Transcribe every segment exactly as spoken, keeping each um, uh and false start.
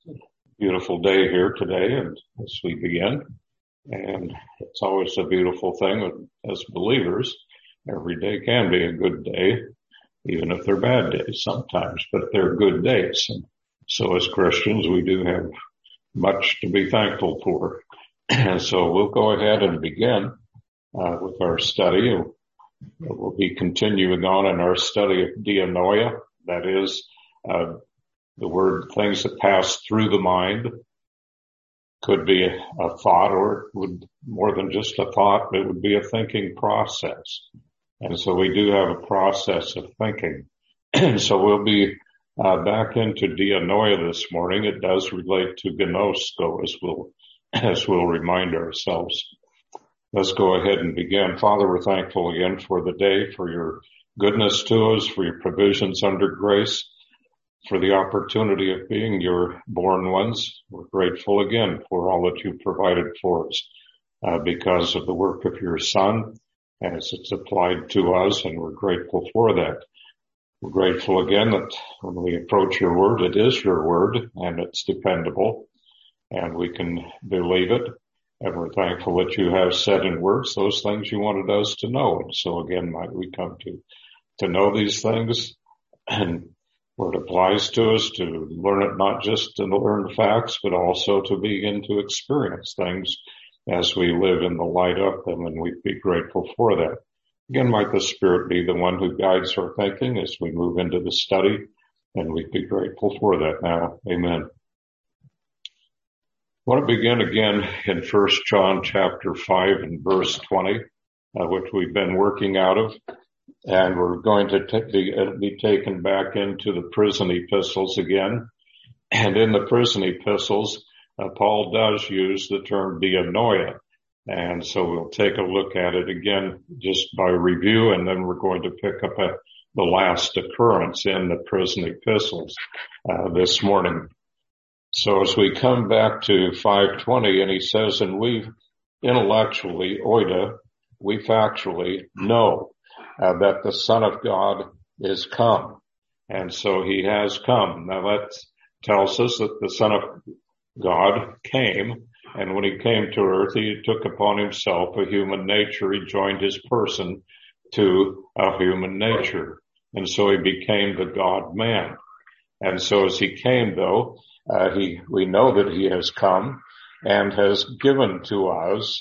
Beautiful day here today, and as we begin, and it's always a beautiful thing as believers. Every day can be a good day, even if they're bad days sometimes, but they're good days. And so as Christians, we do have much to be thankful for. And so we'll go ahead and begin uh, with our study. We'll be continuing on in our study of dianoia, that is, uh, the word things that pass through the mind. Could be a, a thought, or it would more than just a thought, but it would be a thinking process. And so we do have a process of thinking. And so we'll be uh, back into dianoia this morning. It does relate to gnosko, as we'll, as we'll remind ourselves. Let's go ahead and begin. Father, we're thankful again for the day, for your goodness to us, for your provisions under grace, for the opportunity of being your born ones. We're grateful again for all that you've provided for us uh, because of the work of your Son as it's applied to us, and we're grateful for that. We're grateful again that when we approach your word, it is your word, and it's dependable, and we can believe it. And we're thankful that you have said in words those things you wanted us to know. And so again, might we come to, to know these things and where it applies to us, to learn it not just to learn facts, but also to begin to experience things as we live in the light of them, and we'd be grateful for that. Again, might the Spirit be the one who guides our thinking as we move into the study, and we'd be grateful for that now. Amen. I want to begin again in First John chapter five and verse twenty, uh, which we've been working out of. And we're going to t- be, uh, be taken back into the prison epistles again. And in the prison epistles, uh, Paul does use the term dianoia. And so we'll take a look at it again just by review, and then we're going to pick up a, the last occurrence in the prison epistles uh, this morning. So as we come back to five twenty, and he says, and we intellectually, oida, we factually know Uh, that the Son of God is come. And so he has come. Now that tells us that the Son of God came, and when he came to earth, he took upon himself a human nature. He joined his person to a human nature. And so he became the God-man. And so as he came, though, uh, he, we know that he has come and has given to us,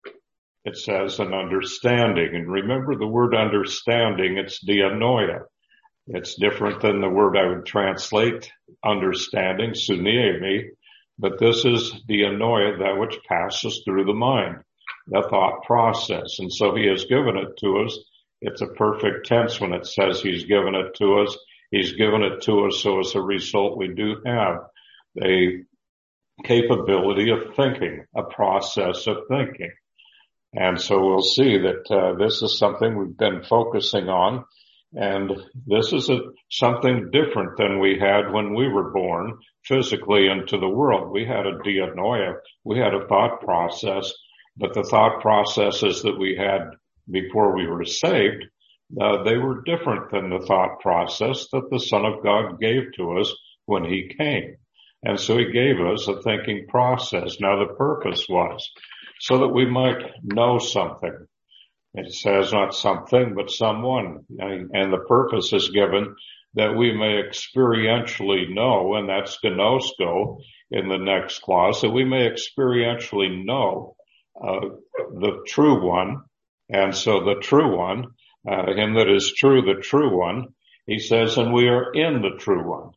it says, an understanding. And remember the word understanding, it's dianoia. It's different than the word I would translate understanding, suniemi, but this is dianoia, that which passes through the mind, the thought process. And so he has given it to us. It's a perfect tense when it says he's given it to us. He's given it to us, so as a result, we do have a capability of thinking, a process of thinking. And so we'll see that uh, this is something we've been focusing on, and this is a, something different than we had when we were born physically into the world. We had a dianoia, we had a thought process, but the thought processes that we had before we were saved, uh, they were different than the thought process that the Son of God gave to us when he came. And so he gave us a thinking process. Now the purpose was so that we might know something. It says not something, but someone. And the purpose is given that we may experientially know, and that's gnosko in the next clause, that we may experientially know uh, the true one. And so the true one, uh, him that is true, the true one, he says, and we are in the true one.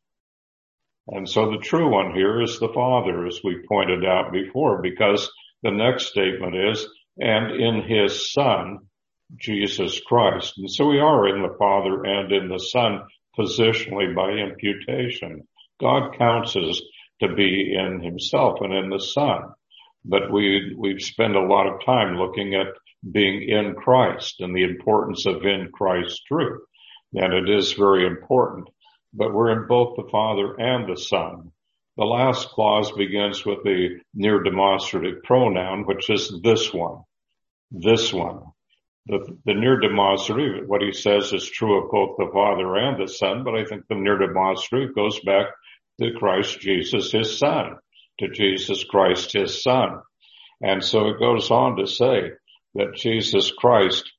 And so the true one here is the Father, as we pointed out before, because the next statement is, and in his Son, Jesus Christ. And so we are in the Father and in the Son positionally by imputation. God counts us to be in himself and in the Son. But we, we've spent a lot of time looking at being in Christ and the importance of in Christ truth. And it is very important. But we're in both the Father and the Son. The last clause begins with the near demonstrative pronoun, which is this one. This one. The, the near demonstrative, what he says is true of both the Father and the Son, but I think the near demonstrative goes back to Christ Jesus, his son, to Jesus Christ, his son. And so it goes on to say that Jesus Christ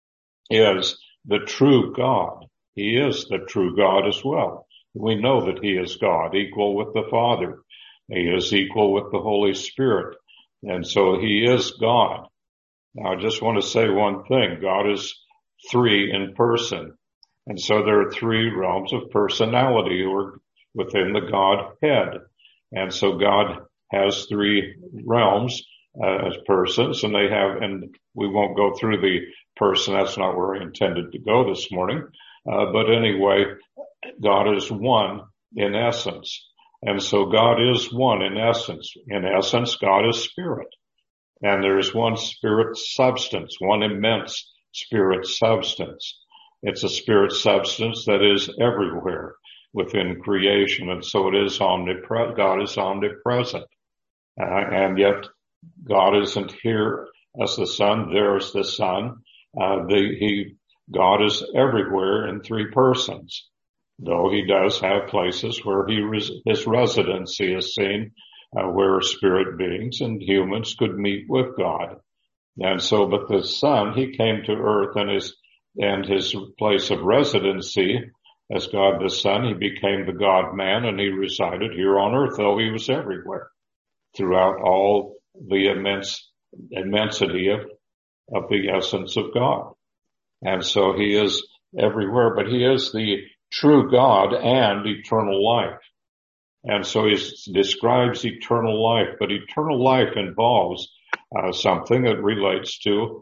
is the true God. He is the true God as well. We know that he is God, equal with the Father. He is equal with the Holy Spirit. And so he is God. Now, I just want to say one thing. God is three in person. And so there are three realms of personality who are within the Godhead. And so God has three realms uh, as persons, and they have, and we won't go through the person. That's not where I intended to go this morning. Uh, but anyway, God is one in essence. And so God is one in essence. In essence, God is spirit. And there is one spirit substance, one immense spirit substance. It's a spirit substance that is everywhere within creation. And so it is omnipresent. God is omnipresent. Uh, and yet God isn't here as the Son. There's the Son. Uh, the, he, God is everywhere in three persons, though he does have places where he res- his residency is seen, uh, where spirit beings and humans could meet with God. And so, but the Son, he came to earth, and his, and his place of residency as God the Son, he became the God-man, and he resided here on earth, though he was everywhere throughout all the immense immensity of, of the essence of God. And so he is everywhere, but he is the true God and eternal life. And so he describes eternal life, but eternal life involves uh, something that relates to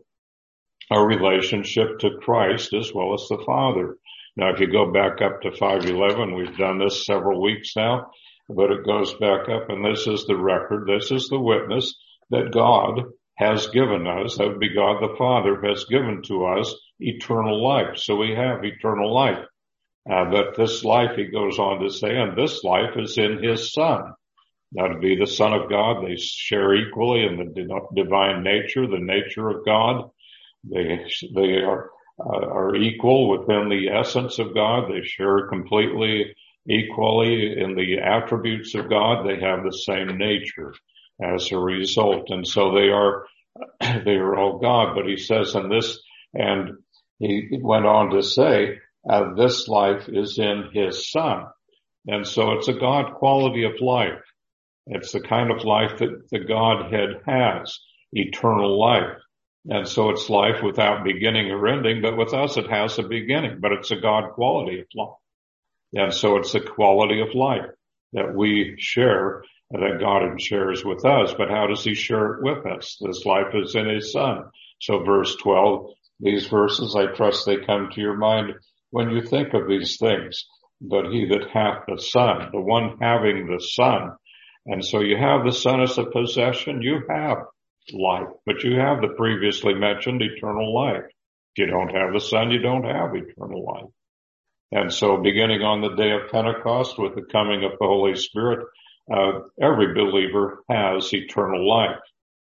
our relationship to Christ as well as the Father. Now, if you go back up to five eleven, we've done this several weeks now, but it goes back up, and this is the record, this is the witness that God has given us, that would be God the Father, has given to us eternal life. So we have eternal life. Uh, but this life, he goes on to say, and this life is in his Son. That would be the Son of God. They share equally in the divine nature, the nature of God. They, they are, uh, are equal within the essence of God. They share completely equally in the attributes of God. They have the same nature as a result. And so they are, they are all God. But he says in this, and he went on to say, uh, this life is in his Son. And so it's a God quality of life. It's the kind of life that the Godhead has, eternal life. And so it's life without beginning or ending, but with us it has a beginning, but it's a God quality of life. And so it's the quality of life that we share, that God shares with us. But how does he share it with us? This life is in his Son. So verse twelve, these verses, I trust they come to your mind when you think of these things. But he that hath the Son, the one having the Son. And so you have the Son as a possession, you have life, but you have the previously mentioned eternal life. If you don't have the Son, you don't have eternal life. And so beginning on the day of Pentecost with the coming of the Holy Spirit, uh, every believer has eternal life.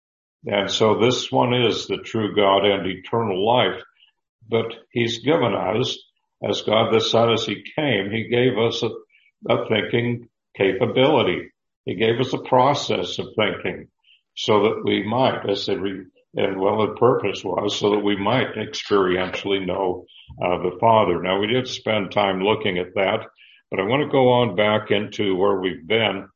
And so this one is the true God and eternal life, but he's given us, as God the Son, as he came, he gave us a, a thinking capability. He gave us a process of thinking so that we might, as the re, and well, the purpose was so that we might experientially know uh, the Father. Now, we did spend time looking at that, but I want to go on back into where we've been,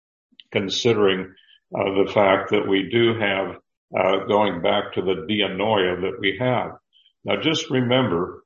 considering uh, the fact that we do have, uh, going back to the dianoia that we have. Now, just remember,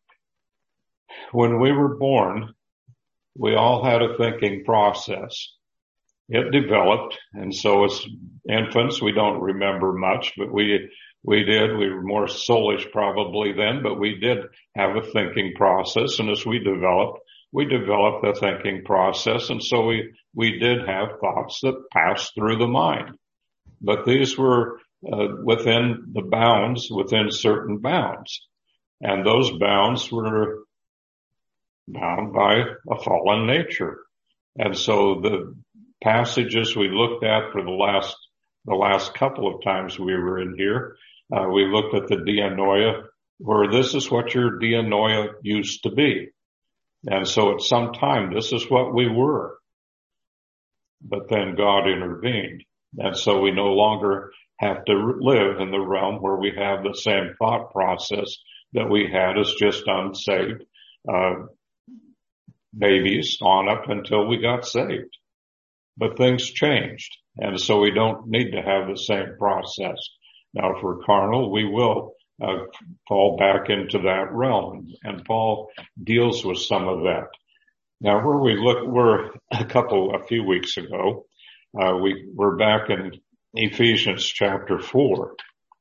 when we were born, we all had a thinking process. It developed, and so as infants, we don't remember much, but we we did. We were more soulish probably then, but we did have a thinking process, and as we developed, we developed a thinking process, and so we we did have thoughts that passed through the mind. But these were uh, within the bounds, within certain bounds, and those bounds were bound by a fallen nature. And so the passages we looked at for the last, the last couple of times we were in here, uh, we looked at the dianoia, where this is what your dianoia used to be. And so at some time, this is what we were. but then God intervened. And so we no longer have to live in the realm where we have the same thought process that we had as just unsaved uh, babies on up until we got saved. But things changed, and so we don't need to have the same process. Now, if we're carnal, we will uh, fall back into that realm, and Paul deals with some of that. Now, where we look, we're a couple, a few weeks ago, uh, we were back in Ephesians chapter four.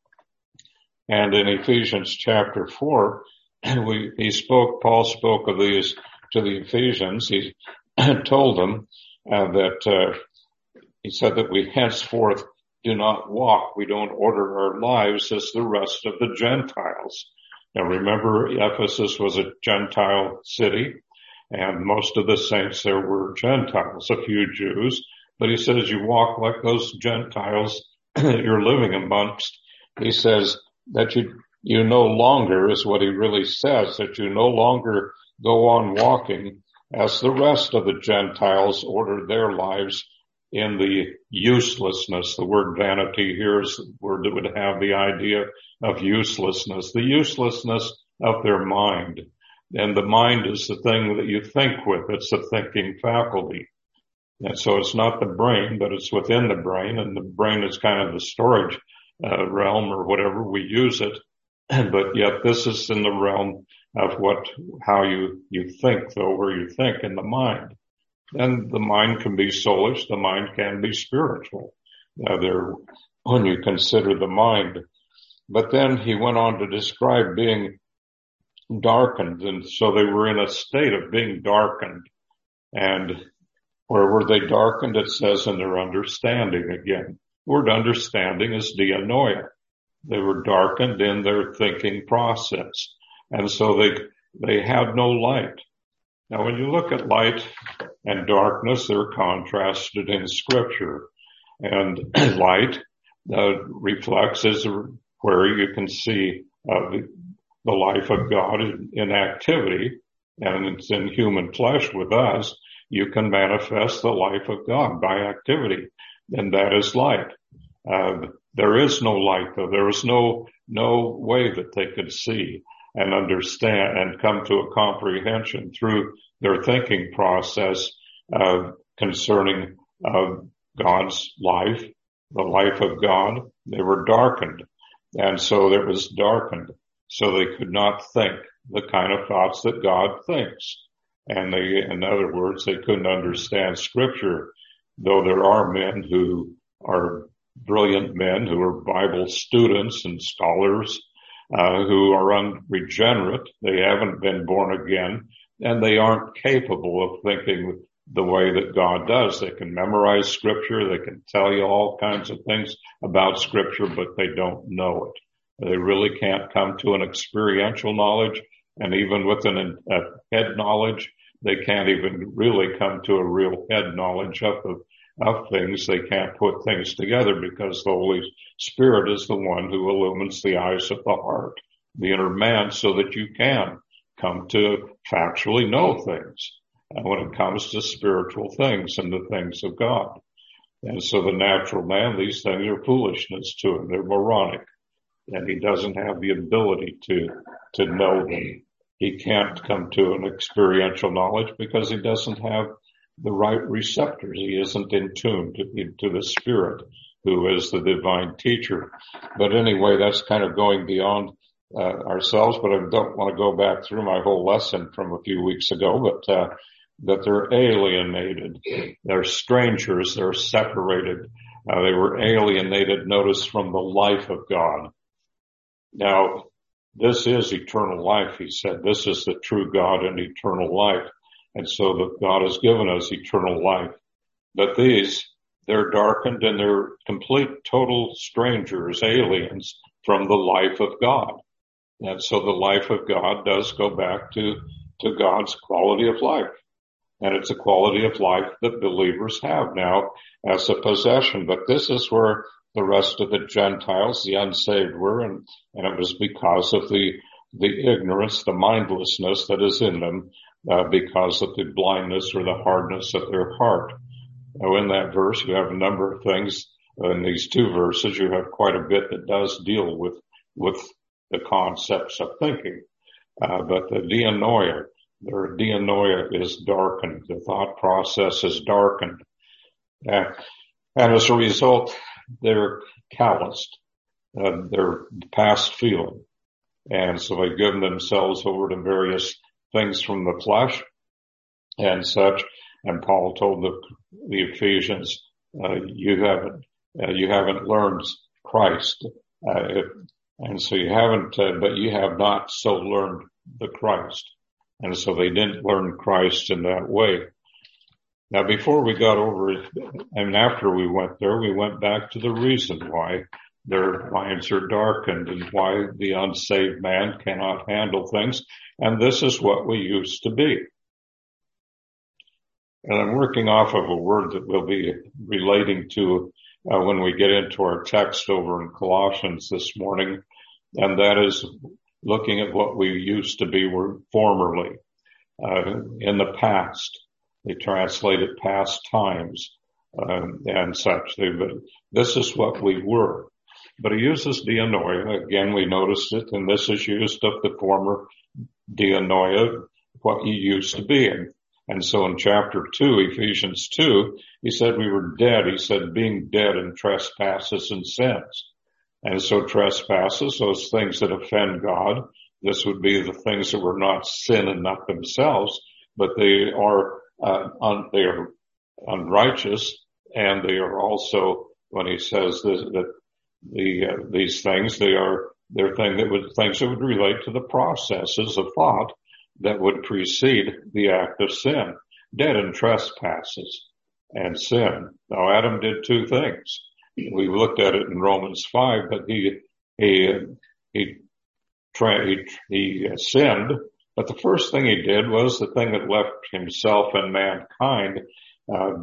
And in Ephesians chapter four, we, he spoke, Paul spoke of these to the Ephesians. He told them uh, that, uh, he said that we henceforth do not walk, we don't order our lives as the rest of the Gentiles. Now remember, Ephesus was a Gentile city, and most of the saints there were Gentiles, a few Jews. But he says you walk like those Gentiles that you're living amongst. He says that you, you no longer, is what he really says, that you no longer go on walking as the rest of the Gentiles order their lives in the uselessness. The word vanity here is the word that would have the idea of uselessness, the uselessness of their mind. And the mind is the thing that you think with. It's the thinking faculty. And so it's not the brain, but it's within the brain, and the brain is kind of the storage uh, realm or whatever we use it. But yet this is in the realm of what, how you, you think, though, where you think in the mind. And the mind can be soulish, the mind can be spiritual. Now there, when you consider the mind. But then he went on to describe being darkened, and so they were in a state of being darkened. And where were they darkened? It says in their understanding again. The word understanding is dianoia. They were darkened in their thinking process. And so they, they had no light. Now when you look at light and darkness, they're contrasted in Scripture. And light uh, reflects is where you can see uh, the, the life of God in, in activity, and it's in human flesh with us. You can manifest the life of God by activity, and that is light. Uh, there is no light, though. There is no, no way that they could see and understand and come to a comprehension through their thinking process, uh, concerning, uh, God's life, the life of God. They were darkened. And so it was darkened. So they could not think the kind of thoughts that God thinks. And they, in other words, they couldn't understand Scripture, though there are men who are brilliant men who are Bible students and scholars, uh, who are unregenerate. They haven't been born again, and they aren't capable of thinking the way that God does. They can memorize Scripture. They can tell you all kinds of things about Scripture, but they don't know it. They really can't come to an experiential knowledge. And even with an, a head knowledge, they can't even really come to a real head knowledge of, of, of things. They can't put things together because the Holy Spirit is the one who illumines the eyes of the heart, the inner man, so that you can come to factually know things and when it comes to spiritual things and the things of God. And so the natural man, these things are foolishness to him. They're moronic. And he doesn't have the ability to, to know them. He can't come to an experiential knowledge because he doesn't have the right receptors. He isn't in tune to, to the Spirit, who is the divine teacher. But anyway, that's kind of going beyond uh, ourselves, but I don't want to go back through my whole lesson from a few weeks ago, but uh, that they're alienated. They're strangers. They're separated. Uh, they were alienated, notice, from the life of God. Now, this is eternal life, he said. This is the true God and eternal life. And so that God has given us eternal life. But these, they're darkened and they're complete, total strangers, aliens from the life of God. And so the life of God does go back to, to God's quality of life. And it's a quality of life that believers have now as a possession. But this is where the rest of the Gentiles, the unsaved, were, and, and it was because of the, the ignorance, the mindlessness that is in them, uh, because of the blindness or the hardness of their heart. Now, in that verse, you have a number of things. In these two verses, you have quite a bit that does deal with, with the concepts of thinking. Uh, but the dianoia, their dianoia is darkened. The thought process is darkened. Uh, and as a result, they're calloused. Uh, they're past feeling. And so they've given themselves over to various things from the flesh and such. And Paul told the, the Ephesians, uh, you haven't, uh, you haven't learned Christ. Uh, it, and so you haven't, uh, but you have not so learned the Christ. And so they didn't learn Christ in that way. Now, before we got over it, and after we went there, we went back to the reason why their minds are darkened and why the unsaved man cannot handle things. And this is what we used to be. And I'm working off of a word that we'll be relating to uh, when we get into our text over in Colossians this morning. And that is looking at what we used to be were formerly, uh, in the past. They translate it past times, um, and such. They, but this is what we were. But he uses dianoia. Again, we noticed it, and this is used of the former dianoia, what you used to be in. And so in chapter two, Ephesians two, he said we were dead. He said being dead in trespasses and sins. And so trespasses, those things that offend God, this would be the things that were not sin and not themselves, but they are, uh, un, they are unrighteous, and they are also, when he says this, that the, uh, these things, they are, they're thing that would, things that would relate to the processes of thought that would precede the act of sin. Dead in trespasses and sin. Now Adam did two things. We looked at it in Romans five, but he, he, he, he, he sinned. But the first thing he did was the thing that left himself and mankind, uh,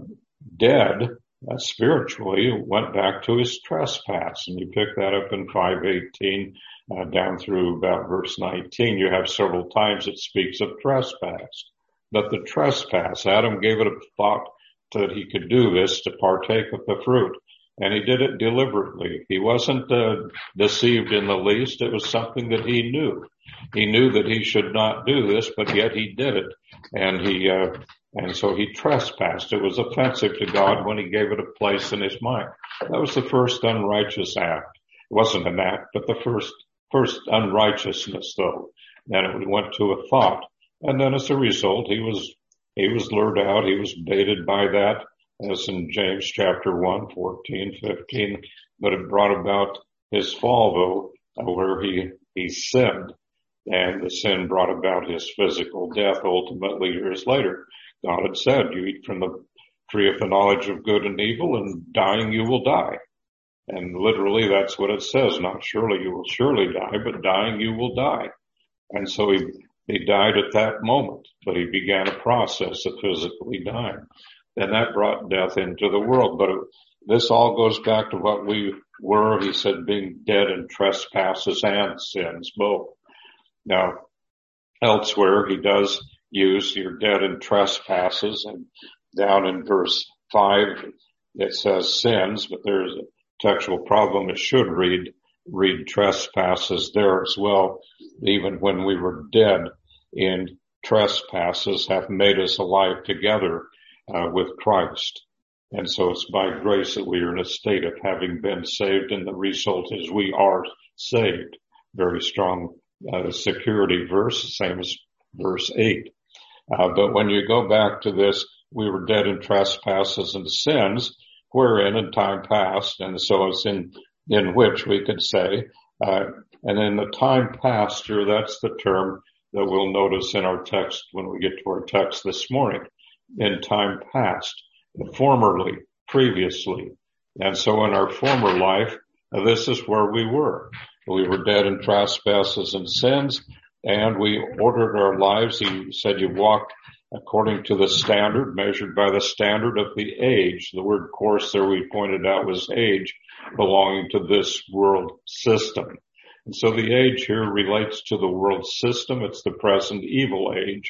dead, uh, spiritually, went back to his trespass. And you pick that up in five eighteen, uh, down through about verse nineteen. You have several times it speaks of trespass. But the trespass, Adam gave it a thought that he could do this to partake of the fruit. And he did it deliberately. He wasn't uh, deceived in the least. It was something that he knew. He knew that he should not do this, but yet he did it. And he, uh, and so he trespassed. It was offensive to God when he gave it a place in his mind. That was the first unrighteous act. It wasn't an act, but the first, first unrighteousness though. Then it went to a thought. And then as a result, he was, he was lured out. He was baited by that. As in James chapter one, fourteen, fifteen, but it brought about his fall though, where he, he sinned, and the sin brought about his physical death ultimately years later. God had said, you eat from the tree of the knowledge of good and evil, and dying you will die. And literally that's what it says, not surely you will surely die, but dying you will die. And so he, he died at that moment, but he began a process of physically dying. And that brought death into the world. But it, this all goes back to what we were, he said, being dead in trespasses and sins, both. Now, elsewhere, he does use you're dead in trespasses, and down in verse five, it says sins, but there's a textual problem. It should read, read trespasses there as well. Even when we were dead in trespasses, have made us alive together Uh, with Christ. And so it's by grace that we are in a state of having been saved, and the result is we are saved. Very strong uh, security verse, same as verse eight. Uh, but when you go back to this, we were dead in trespasses and sins, wherein in time past, and so it's in, in which we could say, uh, and in the time past here, that's the term that we'll notice in our text when we get to our text this morning. In time past, formerly, previously. And so in our former life, this is where we were. We were dead in trespasses and sins, and we ordered our lives. He said you walked according to the standard, measured by the standard of the age. The word course there we pointed out was age, belonging to this world system. And so the age here relates to the world system. It's the present evil age.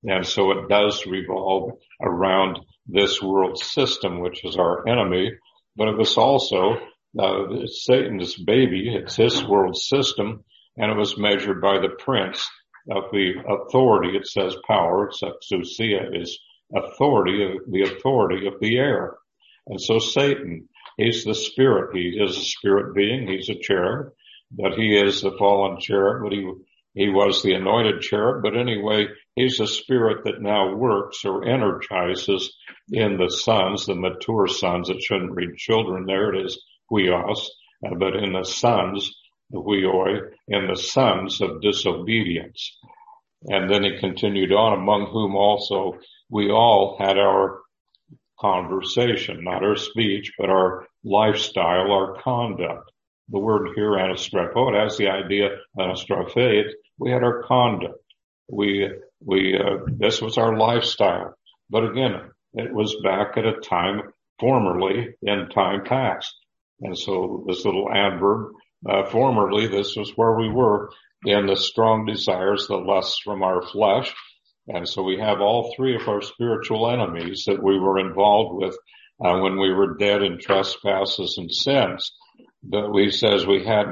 And so it does revolve around this world system, which is our enemy, but it was also uh, Satan's baby. It's his world system, and it was measured by the prince of the authority. It says power. It's exousia is authority, the authority of the air. And so Satan, he's the spirit. He is a spirit being. He's a cherub, but he is the fallen cherub, but he He was the anointed cherub, but anyway, he's a spirit that now works or energizes in the sons, the mature sons. It shouldn't read children there. It is huios, uh, but in the sons, the huioi, in the sons of disobedience. And then he continued on, among whom also we all had our conversation, not our speech, but our lifestyle, our conduct. The word here, anastropho, it has the idea, anastrophe, we had our conduct. We, we, uh, this was our lifestyle. But again, it was back at a time formerly in time past. And so this little adverb, uh, formerly, this was where we were in the strong desires, the lusts from our flesh. And so we have all three of our spiritual enemies that we were involved with, uh, when we were dead in trespasses and sins. But we says we had,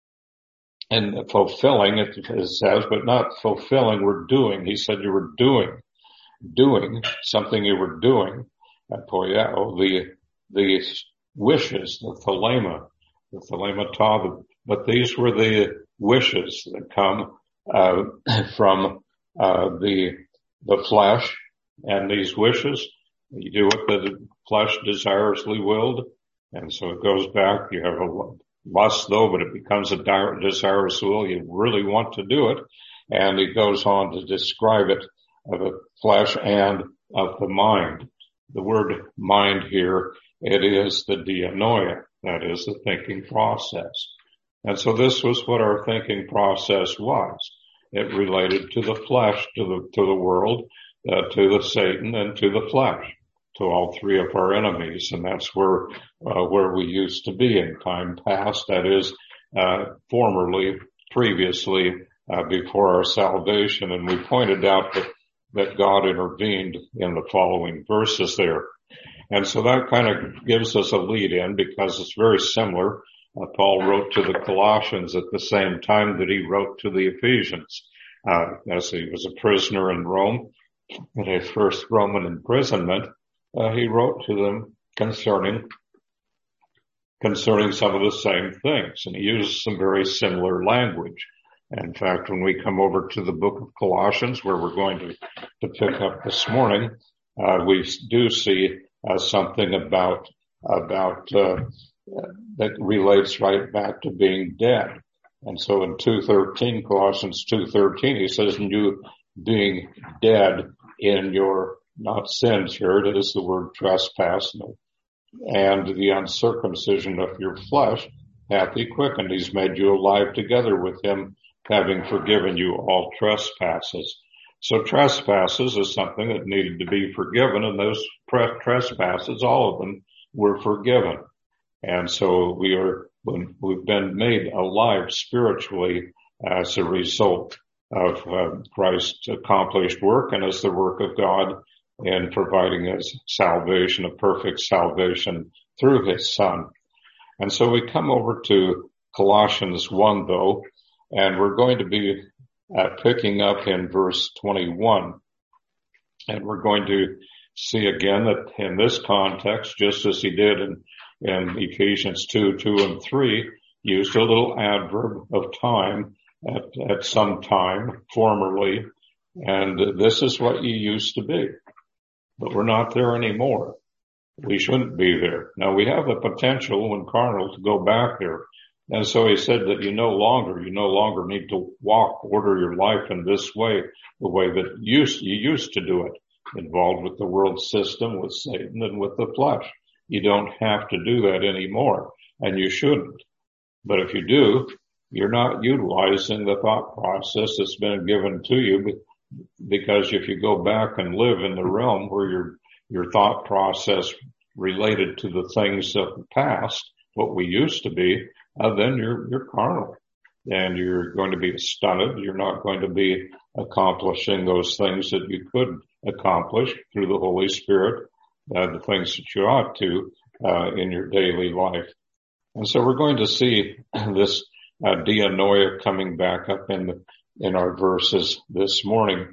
and fulfilling, it, it says, but not fulfilling, we're doing. He said you were doing, doing something you were doing, at poieo, the, the wishes, the thelema, the thelema ta, but these were the wishes that come, uh, from, uh, the, the flesh, and these wishes, you do what the flesh desirously willed. And so it goes back, you have a lust though, but it becomes a desirous will. You really want to do it. And he goes on to describe it of the flesh and of the mind. The word mind here, it is the dianoia. That is the thinking process. And so this was what our thinking process was. It related to the flesh, to the, to the world, uh, to the Satan, and to the flesh. To all three of our enemies, and that's where uh, where we used to be in time past. That is, uh, formerly, previously, uh, before our salvation. And we pointed out that that God intervened in the following verses there, and so that kind of gives us a lead in because it's very similar. Uh, Paul wrote to the Colossians at the same time that he wrote to the Ephesians, uh, as he was a prisoner in Rome in his first Roman imprisonment. Uh, he wrote to them concerning, concerning some of the same things, and he uses some very similar language. In fact, when we come over to the book of Colossians, where we're going to, to pick up this morning, uh, we do see uh, something about, about, uh, that relates right back to being dead. And so in two thirteen, Colossians two thirteen, he says, and you being dead in your not sins here, it is the word trespass, and the uncircumcision of your flesh hath he quickened. He's made you alive together with him, having forgiven you all trespasses. So trespasses is something that needed to be forgiven, and those trespasses, all of them, were forgiven. And so we are, we've been made alive spiritually as a result of uh, Christ's accomplished work and as the work of God in providing us salvation, a perfect salvation through his Son. And so we come over to Colossians one though, and we're going to be uh, picking up in verse twenty-one. And we're going to see again that in this context, just as he did in, in Ephesians two, two and three, used a little adverb of time at, at some time, formerly, and this is what you used to be. But we're not there anymore. We shouldn't be there. Now we have the potential when carnal to go back there. And so he said that you no longer, you no longer need to walk, order your life in this way, the way that you, you used to do it, involved with the world system, with Satan, and with the flesh. You don't have to do that anymore, and you shouldn't. But if you do, you're not utilizing the thought process that's been given to you, because if you go back and live in the realm where your your thought process related to the things of the past, what we used to be, uh, then you're you're carnal, and you're going to be stunted. You're not going to be accomplishing those things that you could accomplish through the Holy Spirit, uh, the things that you ought to uh, in your daily life. And so we're going to see this uh, dianoia coming back up in the, in our verses this morning.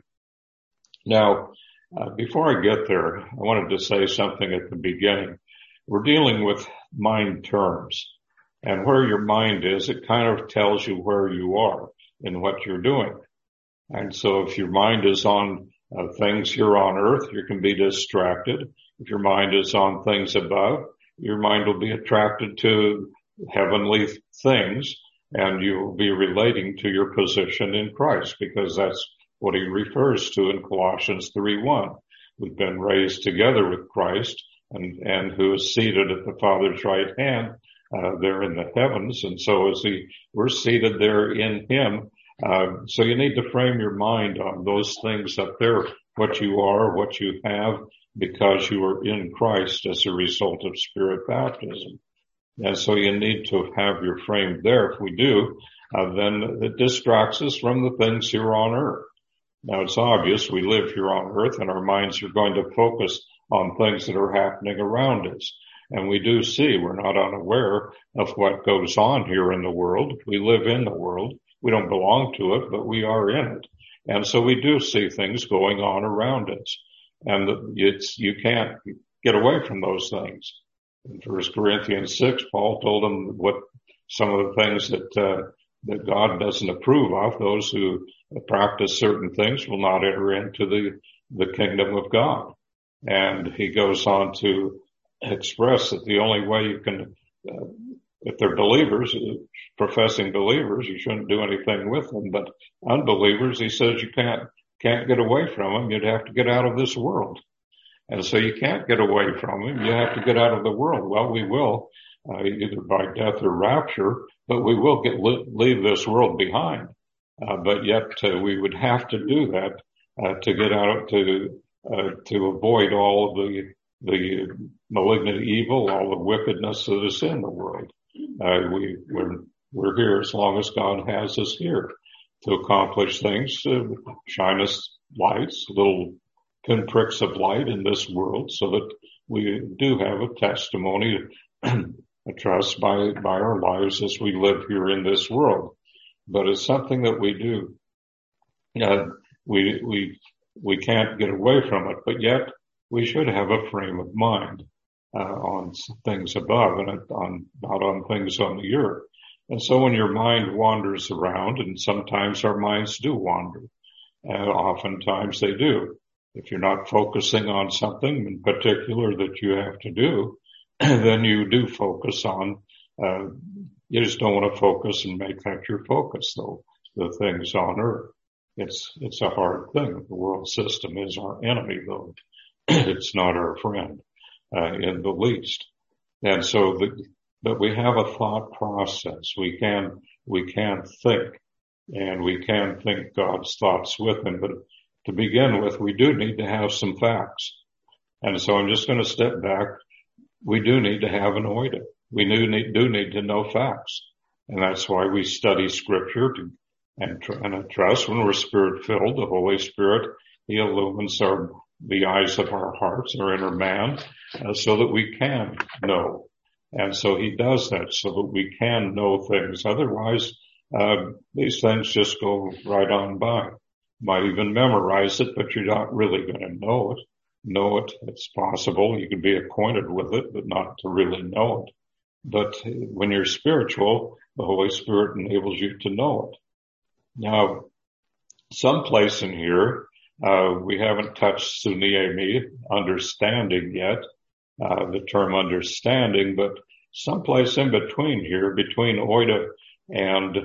Now, uh, before I get there, I wanted to say something at the beginning. We're dealing with mind terms, and where your mind is, it kind of tells you where you are in what you're doing. And so if your mind is on uh, things here on earth, you can be distracted. If your mind is on things above, your mind will be attracted to heavenly things, and you will be relating to your position in Christ, because that's what he refers to in Colossians three one. We've been raised together with Christ, and, and who is seated at the Father's right hand, uh, there in the heavens. And so as he, we're seated there in him. Uh, so you need to frame your mind on those things up there, what you are, what you have, because you are in Christ as a result of Spirit baptism. And so you need to have your frame there. If we do, uh, then it distracts us from the things here on earth. Now it's obvious we live here on earth and our minds are going to focus on things that are happening around us. And we do see, we're not unaware of what goes on here in the world. We live in the world. We don't belong to it, but we are in it. And so we do see things going on around us. And it's, you can't get away from those things. In First Corinthians six, Paul told them what some of the things that, uh, that God doesn't approve of. Those who practice certain things will not enter into the, the kingdom of God. And he goes on to express that the only way you can, uh, if they're believers, professing believers, you shouldn't do anything with them. But unbelievers, he says you can't, can't get away from them. You'd have to get out of this world. And so you can't get away from him. You have to get out of the world. Well, we will, uh, either by death or rapture, but we will get, leave this world behind. Uh, but yet, uh, we would have to do that, uh, to get out, to, uh, to avoid all of the, the malignant evil, all the wickedness that is in the world. Uh, we, we're, we're here as long as God has us here to accomplish things, uh, shine us lights, little pinpricks of light in this world, so that we do have a testimony, a trust by, by our lives as we live here in this world. But it's something that we do. Uh, we, we, we can't get away from it, but yet we should have a frame of mind, uh, on things above and on, not on things on the earth. And so when your mind wanders around, and sometimes our minds do wander, and oftentimes they do. If you're not focusing on something in particular that you have to do, then you do focus on, uh, you just don't want to focus and make that your focus, though, the things on earth. It's, it's a hard thing. The world system is our enemy, though. It's not our friend, uh, in the least. And so the, but we have a thought process. We can, we can think, and we can think God's thoughts with him, but to begin with, we do need to have some facts. And so I'm just going to step back. We do need to have an oida. We do need, do need to know facts. And that's why we study scripture to, and, and trust when we're spirit filled, the Holy Spirit, he illumines our, the eyes of our hearts, our inner man, uh, so that we can know. And so he does that so that we can know things. Otherwise, uh, these things just go right on by. Might even memorize it, but you're not really going to know it. Know it. It's possible. You can be acquainted with it, but not to really know it. But when you're spiritual, the Holy Spirit enables you to know it. Now, someplace in here, uh, we haven't touched suniemi, understanding yet, uh, the term understanding, but someplace in between here, between oida and,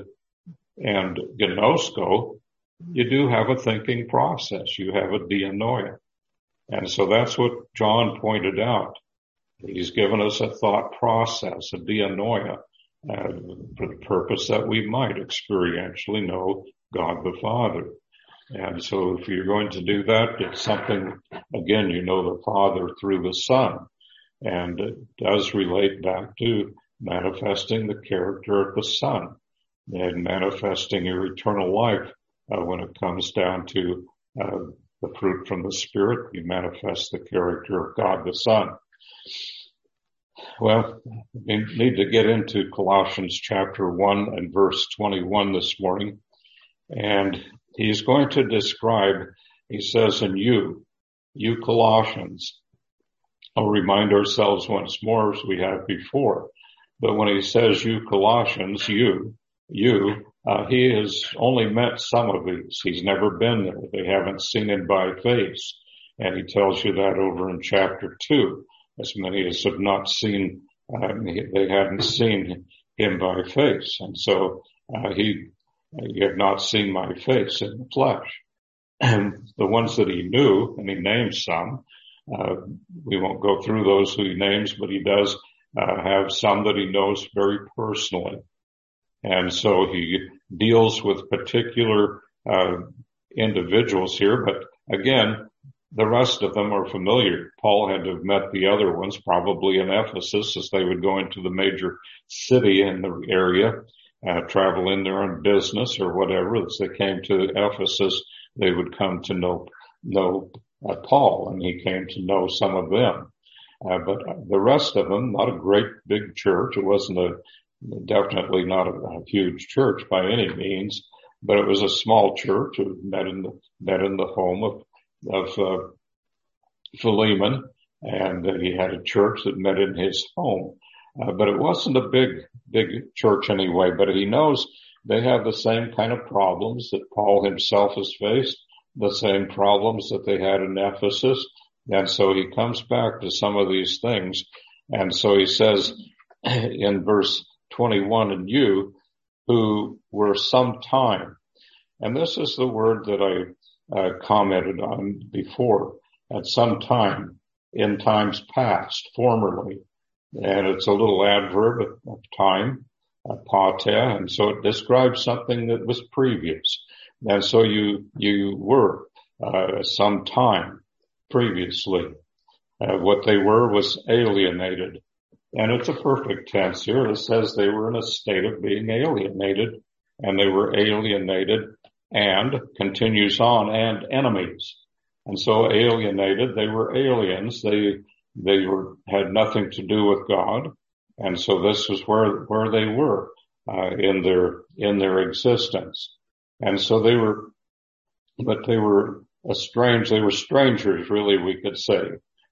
and gnosko, you do have a thinking process. You have a dianoia. And so that's what John pointed out. He's given us a thought process, a dianoia, uh, for the purpose that we might experientially know God the Father. And so if you're going to do that, it's something, again, you know the Father through the Son. And it does relate back to manifesting the character of the Son and manifesting your eternal life uh, when it comes down to uh, the fruit from the Spirit. We manifest the character of God the Son. Well, we need to get into Colossians chapter one and verse twenty-one this morning. And he's going to describe, he says, in you, you Colossians. I'll remind ourselves once more as we have before. But when he says you Colossians, you, you, uh, he has only met some of these. He's never been there. They haven't seen him by face. And he tells you that over in chapter two. As many as have not seen, um, they hadn't seen him by face. And so uh, he, you have not seen my face in the flesh. And the ones that he knew, and he names some, uh, we won't go through those who he names, but he does uh, have some that he knows very personally. And so he deals with particular uh, individuals here, but again, the rest of them are familiar. Paul had to have met the other ones, probably in Ephesus, as they would go into the major city in the area, uh, travel in there on business or whatever. As they came to Ephesus, they would come to know, know uh, Paul, and he came to know some of them. Uh, but the rest of them, not a great big church. It wasn't a, definitely not a, a huge church by any means, but it was a small church who met in the, met in the home of of uh, Philemon, and uh, he had a church that met in his home. Uh, but it wasn't a big, big church anyway, but he knows they have the same kind of problems that Paul himself has faced, the same problems that they had in Ephesus. And so he comes back to some of these things. And so he says in verse twenty-one, and you who were sometime, and this is the word that I Uh, commented on before, at some time, in times past, formerly. And it's a little adverb of time, uh, pate, and so it describes something that was previous. And so you, you were, uh, some time previously. Uh, what they were was alienated. And it's a perfect tense here. It says they were in a state of being alienated, and they were alienated and continues on, and enemies. And so alienated, they were aliens. They, they were, had nothing to do with God. And so this was where, where they were, uh, in their, in their existence. And so they were, but they were estranged. They were strangers, really, we could say.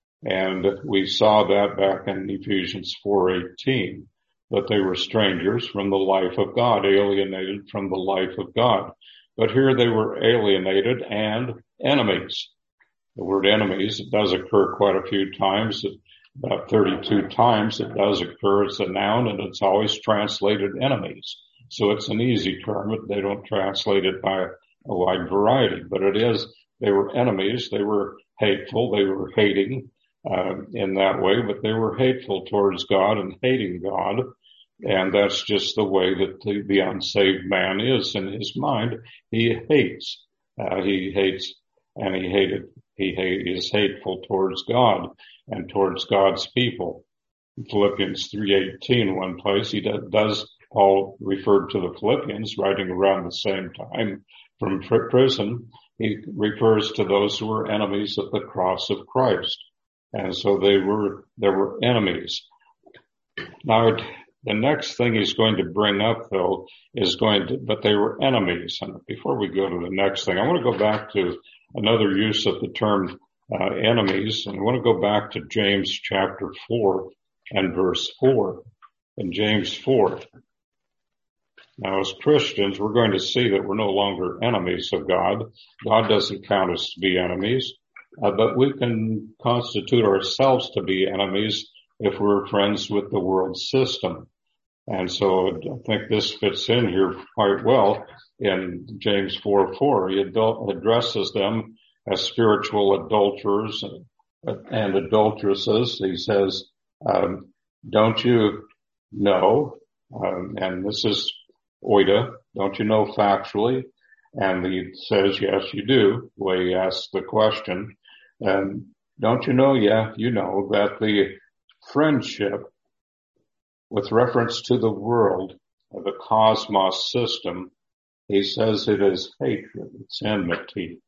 And we saw that back in Ephesians four eighteen, that they were strangers from the life of God, alienated from the life of God. But here they were alienated and enemies. The word enemies, it does occur quite a few times, about thirty-two times it does occur as a noun, and it's always translated enemies. So it's an easy term. They don't translate it by a wide variety, but it is, they were enemies. They were hateful. They were hating uh, in that way, but they were hateful towards God and hating God. And that's just the way that the, the unsaved man is in his mind. He hates. Uh, he hates, and he hated. He hate, is hateful towards God and towards God's people. In Philippians three eighteen, one place, he does, does Paul referred to the Philippians, writing around the same time from prison. He refers to those who were enemies of the cross of Christ, and so they were. There were enemies. Now, it, the next thing he's going to bring up, though, is going to, but they were enemies. And before we go to the next thing, I want to go back to another use of the term uh, enemies. And I want to go back to James chapter four and verse four. In James four. Now, as Christians, we're going to see that we're no longer enemies of God. God doesn't count us to be enemies, uh, but we can constitute ourselves to be enemies if we're friends with the world system. And so I think this fits in here quite well in James four four. He addresses them as spiritual adulterers and adulteresses. He says, um, don't you know, um, and this is oida, don't you know factually? And he says, yes, you do, the way he asks the question. And don't you know, yeah, you know that the friendship with reference to the world, the cosmos system, He says it is hatred, it's enmity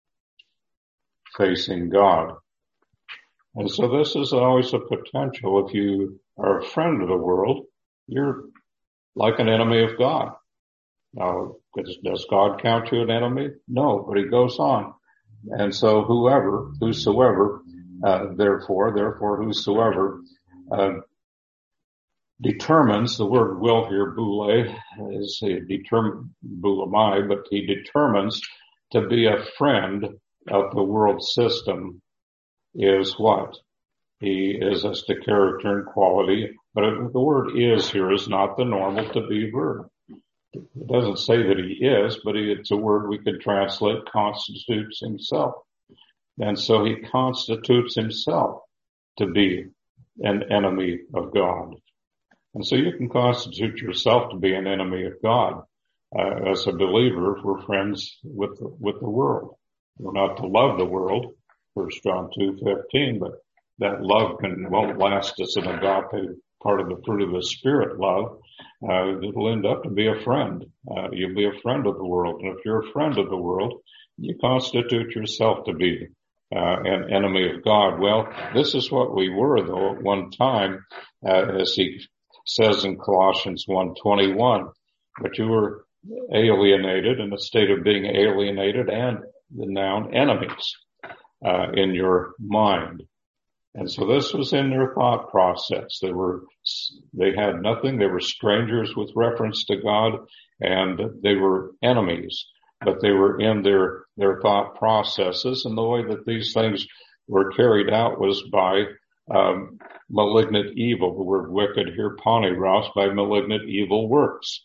facing God. And so this is always a potential. If you are a friend of the world, you're like an enemy of God. Now, does God count you an enemy? No, but he goes on. And so whoever, whosoever, uh, therefore, therefore, whosoever, uh, determines, the word will here, boule, is a determine, boulamai, but he determines to be a friend of the world system is what? He is as to character and quality, but the word is here is not the normal to be verb. It doesn't say that he is, but it's a word we could translate constitutes himself. And so he constitutes himself to be an enemy of God. And so you can constitute yourself to be an enemy of God. Uh, as a believer, we're friends with the, with the world. We're not to love the world, First John two fifteen, but that love can, won't last as an agape, part of the fruit of the Spirit love. Uh, it'll end up to be a friend. Uh, you'll be a friend of the world. And if you're a friend of the world, you constitute yourself to be uh, an enemy of God. Well, this is what we were, though, at one time, uh, as he says in Colossians one twenty-one, but you were alienated, in a state of being alienated and the noun enemies uh, in your mind. And so this was in their thought process. They were, they had nothing. They were strangers with reference to God, and they were enemies, but they were in their, their thought processes. And the way that these things were carried out was by, um, malignant evil. The word wicked here, paniros, by malignant evil works.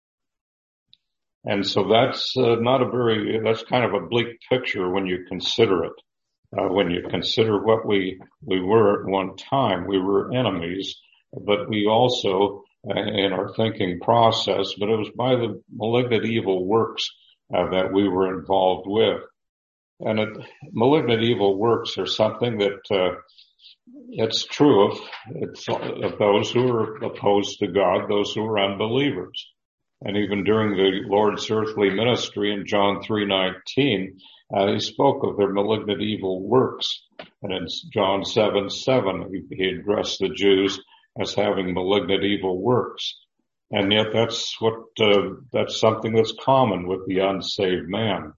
And so that's uh, not a very, that's kind of a bleak picture when you consider it. Uh, when you consider what we, we were at one time, we were enemies, but we also, uh, in our thinking process, but it was by the malignant evil works, uh, that we were involved with. And it, malignant evil works are something that, uh, it's true of, it's of those who are opposed to God, those who are unbelievers. And even during the Lord's earthly ministry in John three nineteen, uh, he spoke of their malignant evil works. And in John seven seven, he, he addressed the Jews as having malignant evil works. And yet that's what, uh, that's something that's common with the unsaved man.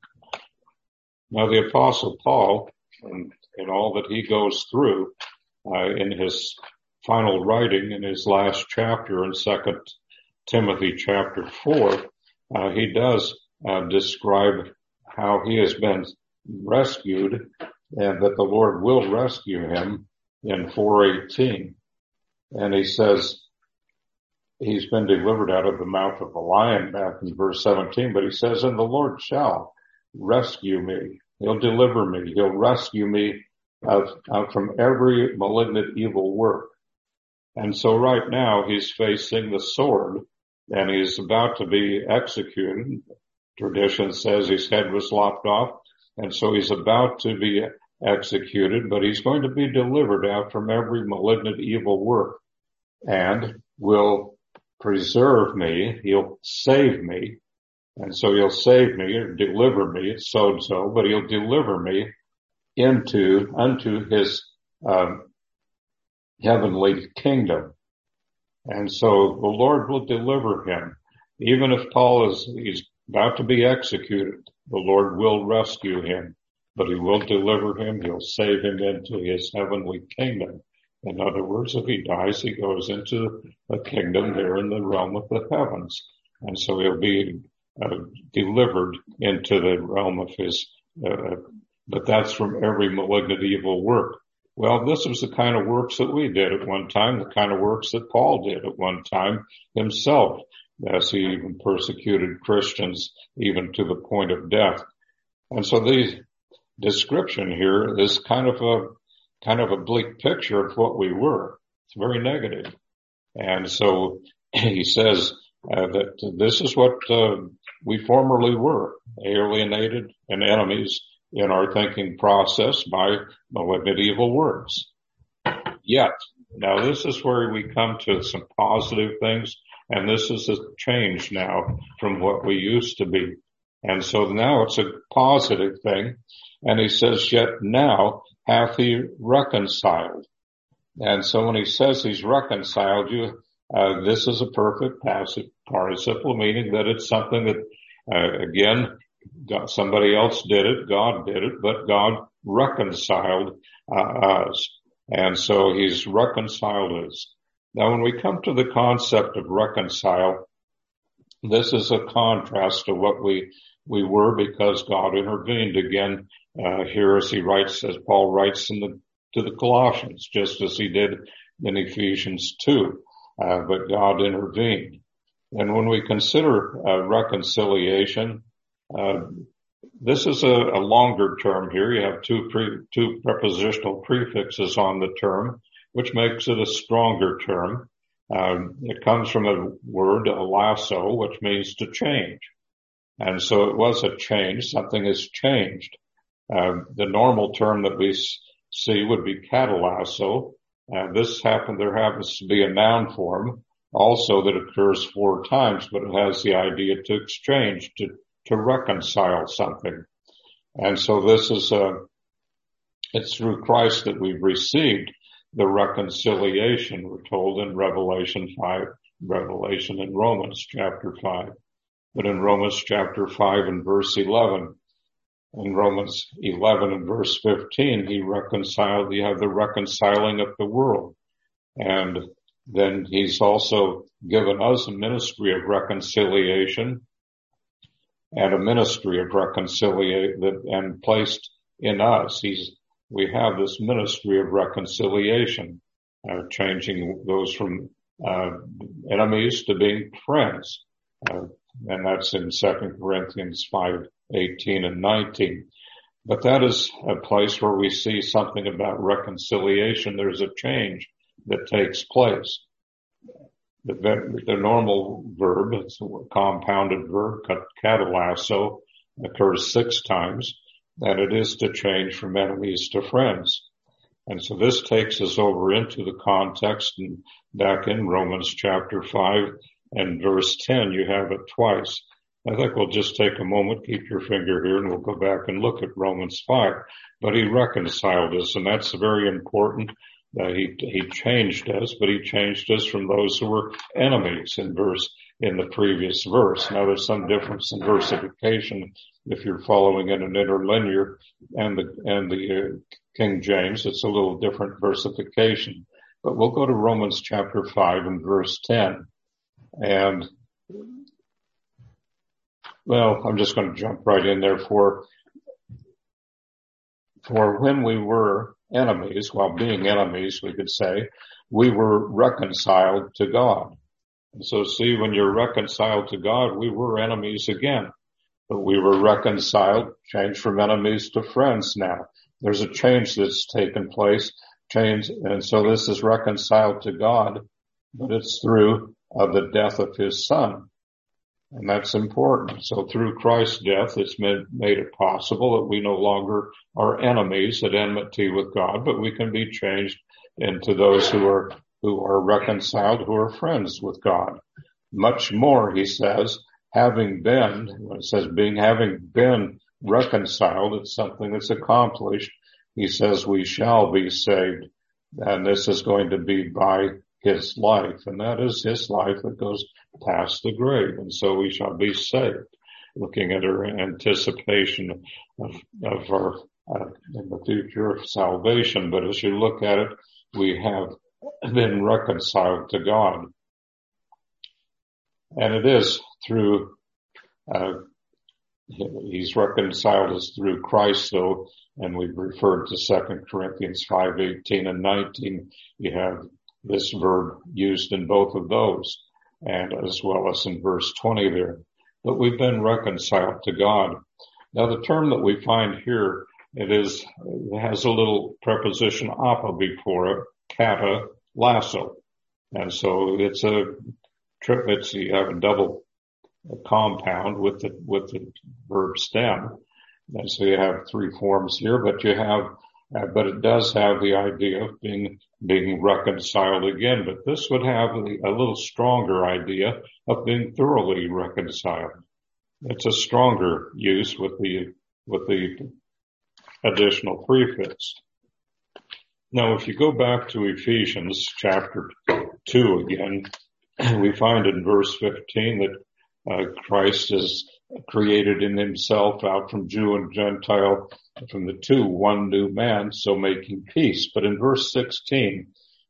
Now the Apostle Paul, in, in all that he goes through, uh, in his final writing, in his last chapter in Second Timothy chapter four, uh, he does uh, describe how he has been rescued and that the Lord will rescue him in four eighteen. And he says he's been delivered out of the mouth of the lion back in verse seventeen, but he says, and the Lord shall rescue me. He'll deliver me. He'll rescue me uh, uh, from every malignant evil work. And so right now he's facing the sword, and he's about to be executed. Tradition says his head was lopped off, and so he's about to be executed, but he's going to be delivered out from every malignant evil work and will preserve me. He'll save me. And so he'll save me or deliver me. It's so and so, but he'll deliver me into, unto his, um, heavenly kingdom. And so the Lord will deliver him. Even if Paul is, he's about to be executed, the Lord will rescue him, but he will deliver him. He'll save him into his heavenly kingdom. In other words, if he dies, he goes into a kingdom there in the realm of the heavens. And so he'll be uh, delivered into the realm of his, uh, but that's from every malignant evil work. Well, this was the kind of works that we did at one time, the kind of works that Paul did at one time himself, as he even persecuted Christians even to the point of death. And so the description here is kind of a, kind of a bleak picture of what we were. It's very negative. And so he says uh, that this is what uh, we formerly were, alienated and enemies in our thinking process by malignant evil works. Yet, Now this is where we come to some positive things, and this is a change now from what we used to be. And so now it's a positive thing. And he says, yet now hath he reconciled. And so when he says he's reconciled you, uh, this is a perfect passive participle, meaning that it's something that, uh, again, God, somebody else did it, God did it, but God reconciled uh, us. And so he's reconciled us. Now when we come to the concept of reconcile, this is a contrast to what we, we were because God intervened again, uh, here as he writes, as Paul writes in the, to the Colossians, just as he did in Ephesians two, uh, but God intervened. And when we consider uh, reconciliation, uh, this is a, a longer term here. You have two pre, two prepositional prefixes on the term, which makes it a stronger term. Um, it comes from a word, a lasso, which means to change. And so it was a change. Something has changed. Uh, the normal term that we s- see would be catalasso. Uh, this happened, there happens to be a noun form also that occurs four times, but it has the idea to exchange, to, to reconcile something. And so this is, uh, it's through Christ that we've received the reconciliation, we're told in Revelation five, Revelation in Romans chapter five. But in Romans chapter five and verse eleven, in Romans eleven and verse fifteen, he reconciled, you have the reconciling of the world. And then he's also given us a ministry of reconciliation and a ministry of reconciliation and placed in us. He's, we have this ministry of reconciliation, uh, changing those from, uh, enemies to being friends. Uh, and that's in Second Corinthians five, eighteen and nineteen. But that is a place where we see something about reconciliation. There's a change that takes place. The, the normal verb, it's a compounded verb, catalasso, occurs six times, and it is to change from enemies to friends. And so this takes us over into the context, and back in Romans chapter five and verse ten, you have it twice. I think we'll just take a moment, keep your finger here, and we'll go back and look at Romans five. But he reconciled us, and that's very important. Uh, he, he changed us, but he changed us from those who were enemies in verse, in the previous verse. Now there's some difference in versification if you're following in an interlinear and the, and the uh, King James. It's a little different versification. But we'll go to Romans chapter five and verse ten. And, well, I'm just going to jump right in there for, for when we were enemies, while being enemies, we could say, we were reconciled to God. And so see, when you're reconciled to God, we were enemies again, but we were reconciled, changed from enemies to friends now. There's a change that's taken place, change, and so this is reconciled to God, but it's through uh, the death of his son. And that's important. So through Christ's death, it's made, made it possible that we no longer are enemies at enmity with God, but we can be changed into those who are, who are reconciled, who are friends with God. Much more, he says, having been, when it says being, having been reconciled, it's something that's accomplished. He says we shall be saved. And this is going to be by his life, and that is his life that goes past the grave, and so we shall be saved. Looking at our anticipation of, of our uh, in the future of salvation, but as you look at it, we have been reconciled to God, and it is through uh, he's reconciled us through Christ, though, and we've referred to Second Corinthians five, eighteen and nineteen. You have this verb used in both of those, and as well as in verse twenty there. But we've been reconciled to God. Now the term that we find here, it is, it has a little preposition apa before it, kata, lasso. And so it's a trip, it's, you have a double compound with the, with the verb stem. And so you have three forms here, but you have uh, but it does have the idea of being being reconciled again. But this would have a, a little stronger idea of being thoroughly reconciled. It's a stronger use with the with the additional prefix. Now, if you go back to Ephesians chapter two again, we find in verse fifteen that uh, Christ is created in himself out from Jew and Gentile, from the two, one new man, so making peace. But in verse sixteen,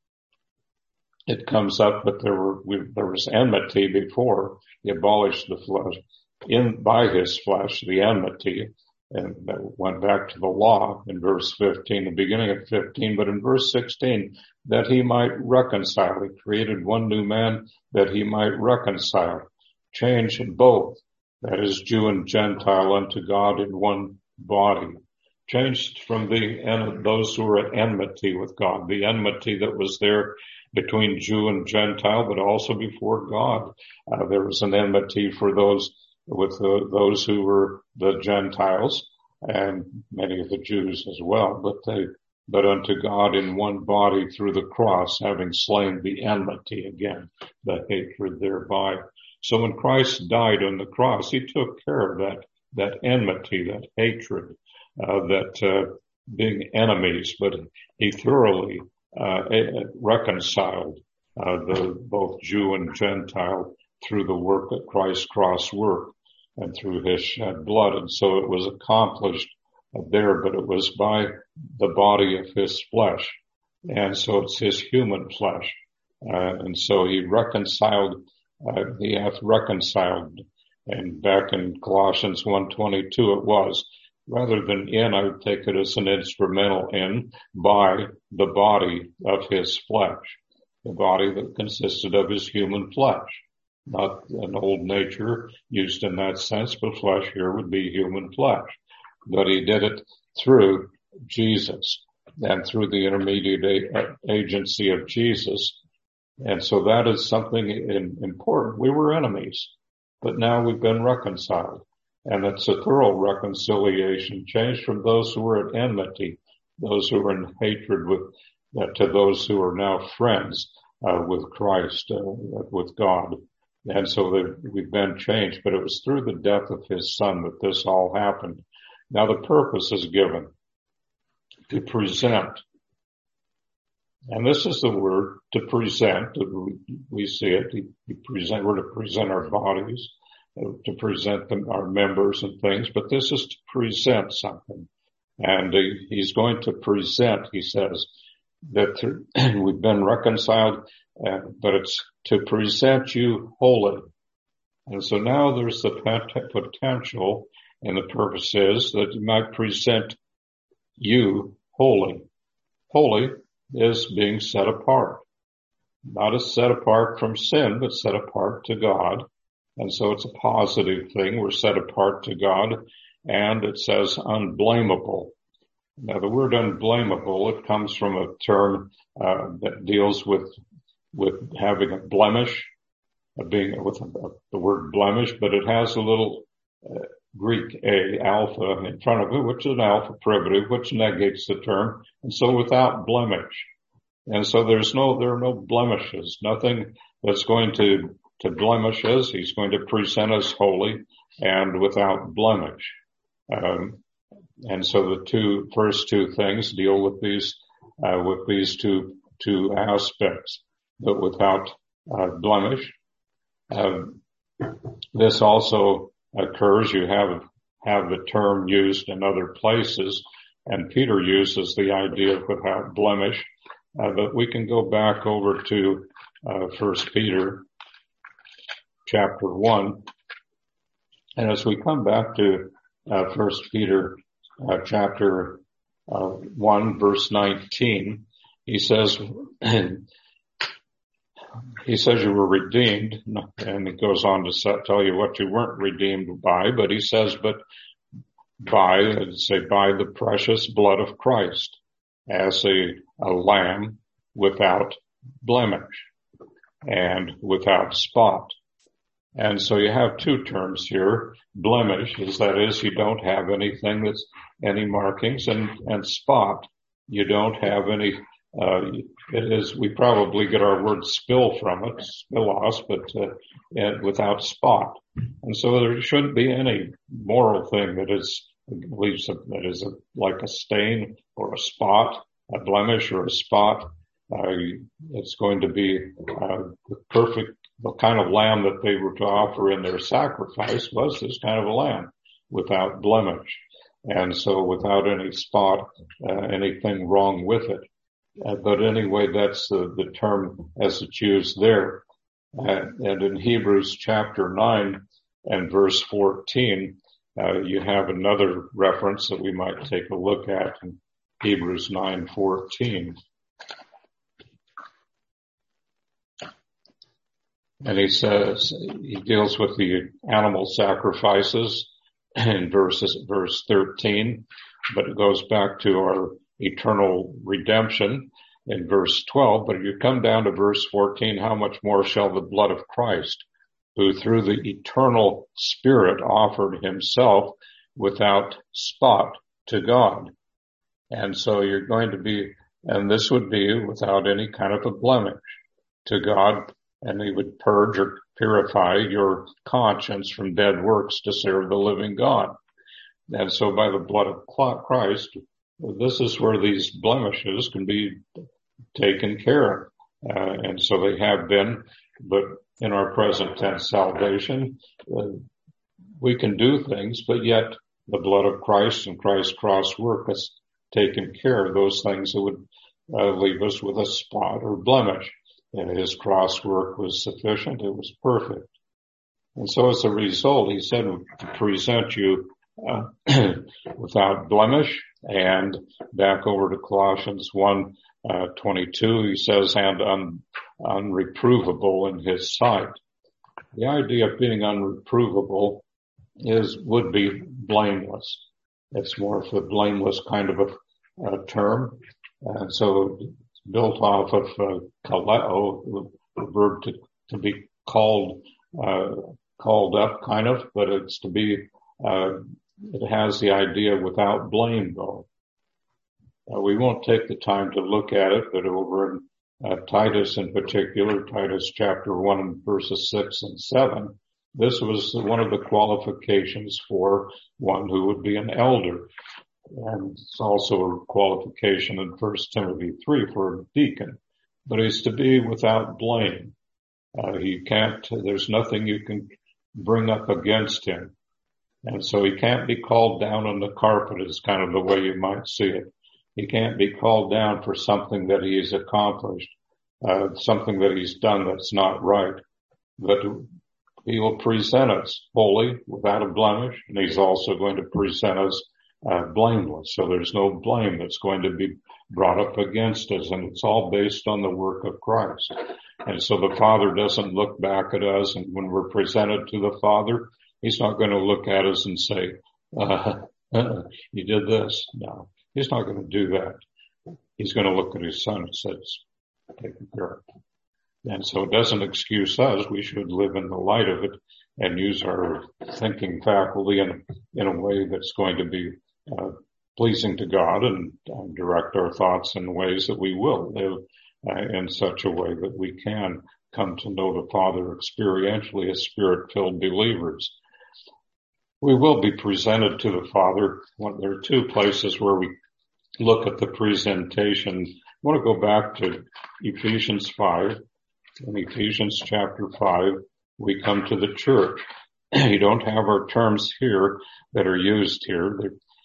it comes up that there were, we, there was enmity before. He abolished the flesh in, by his flesh, the enmity, and that went back to the law in verse fifteen, the beginning of fifteen. But in verse sixteen, that he might reconcile. He created one new man that he might reconcile, change both, that is Jew and Gentile, unto God in one body. Changed from the en- those who were at enmity with God, the enmity that was there between Jew and Gentile, but also before God. Uh, there was an enmity for those with the, those who were the Gentiles and many of the Jews as well, but they, but unto God in one body through the cross, having slain the enmity again, the hatred thereby. So when Christ died on the cross, he took care of that, that enmity, that hatred, uh, that, uh, being enemies, but he thoroughly, uh, reconciled, uh, the, both Jew and Gentile through the work that Christ's cross worked and through his shed blood. And so it was accomplished there, but it was by the body of his flesh. And so it's his human flesh. Uh, and so he reconciled, uh, he hath reconciled. And back in Colossians one twenty-two it was, rather than in, I would take it as an instrumental in, by the body of his flesh, the body that consisted of his human flesh. Not an old nature used in that sense, but flesh here would be human flesh. But he did it through Jesus and through the intermediate agency of Jesus. And so that is something important. We were enemies, but now we've been reconciled. And it's a thorough reconciliation, changed from those who were at enmity, those who were in hatred with, uh, to those who are now friends, uh, with Christ, uh, with God. And so that we've been changed, but it was through the death of his son that this all happened. Now the purpose is given to present. And this is the word, to present. We see it. We present, we're to present our bodies, to present them, our members and things, but this is to present something. And he's going to present, he says, that we've been reconciled, uh, but it's to present you holy. And so now there's the potential, and the purpose is that you might present you holy. Holy is being set apart. Not as set apart from sin, but set apart to God. And so it's a positive thing. We're set apart to God, and it says unblameable. Now the word unblameable, it comes from a term uh, that deals with with having a blemish, uh, being with a, the word blemish, but it has a little uh, Greek A, alpha, in front of it, which is an alpha privative, which negates the term, and so without blemish. And so there's no, there are no blemishes, nothing that's going to, to blemish us. He's going to present us holy and without blemish. Um, and so the two, first two things deal with these, uh, with these two, two aspects, but without, uh, blemish. Um, this also occurs, you have, have the term used in other places, and Peter uses the idea of without blemish. Uh, but we can go back over to, uh, First Peter chapter one. And as we come back to, uh, First Peter, uh, chapter, uh, one, verse nineteen, he says, he says you were redeemed, and he goes on to tell you what you weren't redeemed by, but he says, but by, say, by the precious blood of Christ, as a, a lamb without blemish and without spot. And so you have two terms here. Blemish is, that is, you don't have anything that's any markings, and, and spot You don't have any, uh, it is, we probably get our word spill from it, spillos, but, uh, and without spot. And so there shouldn't be any moral thing that is, leaves a, that is a, like a stain or a spot, a blemish or a spot. Uh, it's going to be, uh, the perfect, the kind of lamb that they were to offer in their sacrifice was this kind of a lamb without blemish. And so without any spot, uh, anything wrong with it. Uh, but anyway, that's the, the term as it's used there. Uh, and in Hebrews chapter nine and verse fourteen, uh, you have another reference that we might take a look at in Hebrews nine fourteen. And he says, he deals with the animal sacrifices in verses, verse thirteen, but it goes back to our eternal redemption in verse twelve. But if you come down to verse fourteen, how much more shall the blood of Christ, who through the eternal Spirit offered himself without spot to God. And so you're going to be, and this would be without any kind of a blemish to God, and he would purge or purify your conscience from dead works to serve the living God. And so by the blood of Christ, this is where these blemishes can be taken care of. Uh, and so they have been, but in our present tense salvation, uh, we can do things, but yet the blood of Christ and Christ's cross work has taken care of those things that would uh, leave us with a spot or blemish. And his cross work was sufficient. It was perfect. And so as a result, he said to present you uh, without blemish. And back over to Colossians one twenty-two, he says, and un, unreprovable in his sight. The idea of being unreprovable is, would be blameless. It's more of a blameless kind of a, a term. And so built off of uh, kaleo, the verb to, to be called, uh, called up kind of, but it's to be, uh, it has the idea without blame though. Uh, we won't take the time to look at it, but over in uh, Titus in particular, Titus chapter one verses six and seven, this was one of the qualifications for one who would be an elder. And it's also a qualification in First Timothy three for a deacon. But he's to be without blame. Uh, he can't, there's nothing you can bring up against him. And so he can't be called down on the carpet is kind of the way you might see it. He can't be called down for something that he's accomplished, uh, something that he's done that's not right. But he will present us holy, without a blemish, and he's also going to present us uh, blameless. So there's no blame that's going to be brought up against us, and it's all based on the work of Christ. And so the Father doesn't look back at us, and when we're presented to the Father, he's not going to look at us and say, uh, uh, you did this. No. He's not going to do that. He's going to look at his Son and says, taken care of. And so it doesn't excuse us. We should live in the light of it and use our thinking faculty in, in a way that's going to be uh, pleasing to God and uh, direct our thoughts in ways that we will live uh, in such a way that we can come to know the Father experientially as Spirit-filled believers. We will be presented to the Father. There are two places where we look at the presentation. I want to go back to Ephesians five. In Ephesians chapter five, we come to the church. You don't have our terms here that are used here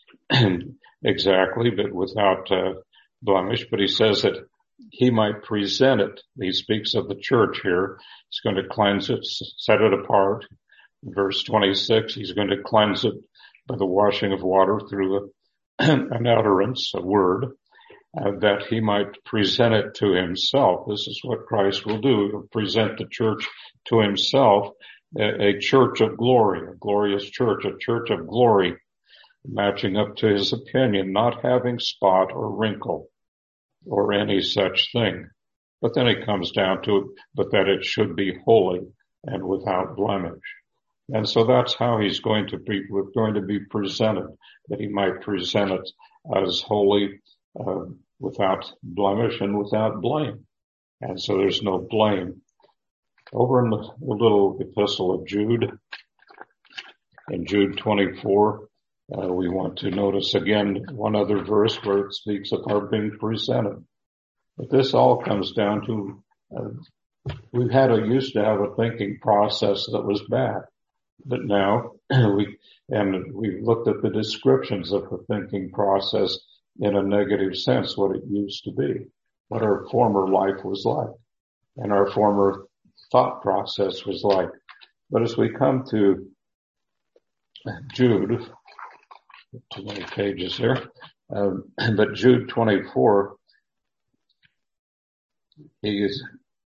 exactly, but without uh, blemish. But he says that he might present it. He speaks of the church here. He's going to cleanse it, set it apart. Verse twenty-six, he's going to cleanse it by the washing of water through an utterance, a word, uh, that he might present it to himself. This is what Christ will do. He'll present the church to himself, a, a church of glory, a glorious church, a church of glory, matching up to his opinion, not having spot or wrinkle or any such thing. But then it comes down to it, but that it should be holy and without blemish. And so that's how he's going to be, going to be presented, that he might present it as holy, uh, without blemish and without blame. And so there's no blame. Over in the, the little epistle of Jude, in Jude twenty-four, uh, we want to notice again one other verse where it speaks of our being presented. But this all comes down to, uh, we've had a, used to have a thinking process that was bad. But now we, and we've looked at the descriptions of the thinking process in a negative sense, what it used to be, what our former life was like, and our former thought process was like. But as we come to Jude, too many pages here, um, but Jude twenty-four, he is,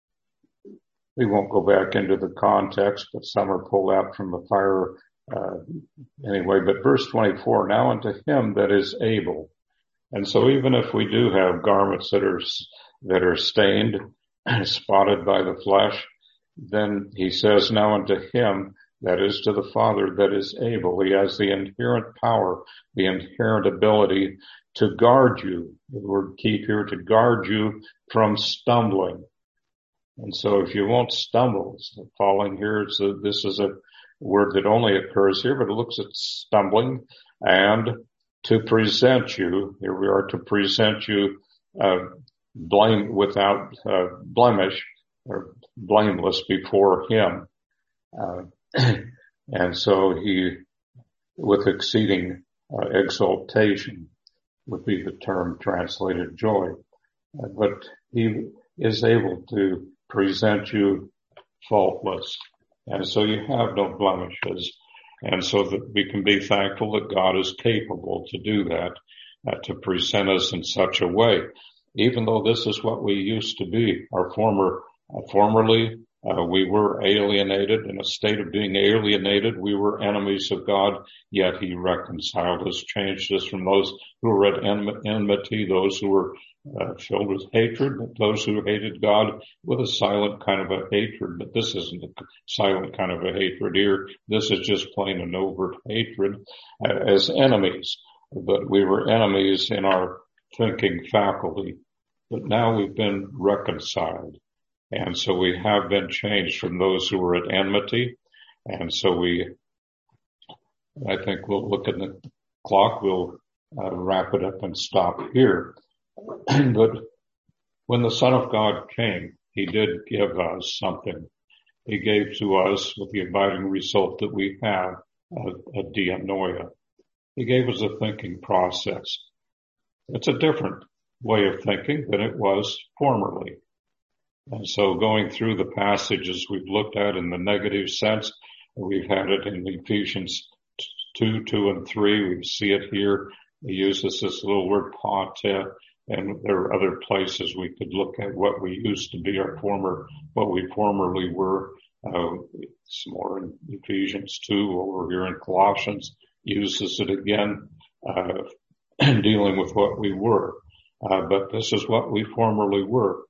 we won't go back into the context, but some are pulled out from the fire uh, anyway. But verse twenty-four, now unto him that is able. And so even if we do have garments that are that are stained, spotted by the flesh, then he says, now unto him, that is to the Father, that is able. He has the inherent power, the inherent ability to guard you. The word keep here, to guard you from stumbling. And so if you won't stumble, so falling here, it's a, this is a word that only occurs here, but it looks at stumbling, and to present you, here we are, to present you uh, blame without uh, blemish, or blameless before him. Uh, and so he, with exceeding uh, exaltation, would be the term translated joy. Uh, but he is able to present you faultless. And so you have no blemishes. And so that we can be thankful that God is capable to do that, uh, to present us in such a way. Even though this is what we used to be, our former, uh, formerly, uh, we were alienated, in a state of being alienated. We were enemies of God, yet he reconciled us, changed us from those who were at enmity, those who were uh, filled with hatred, those who hated God with a silent kind of a hatred. But this isn't a silent kind of a hatred here. This is just plain and overt hatred uh, as enemies. But we were enemies in our thinking faculty. But now we've been reconciled. And so we have been changed from those who were at enmity. And so we, I think we'll look at the clock. We'll uh, wrap it up and stop here. But when the Son of God came, he did give us something. He gave to us with the abiding result that we have, a, a dianoia. He gave us a thinking process. It's a different way of thinking than it was formerly. And so going through the passages we've looked at in the negative sense, we've had it in Ephesians two, two, and three. We see it here. He uses this little word pate, and there are other places we could look at what we used to be, our former, what we formerly were. Uh, it's more in Ephesians two, over here in Colossians, uses it again, uh, dealing with what we were. Uh, but this is what we formerly were.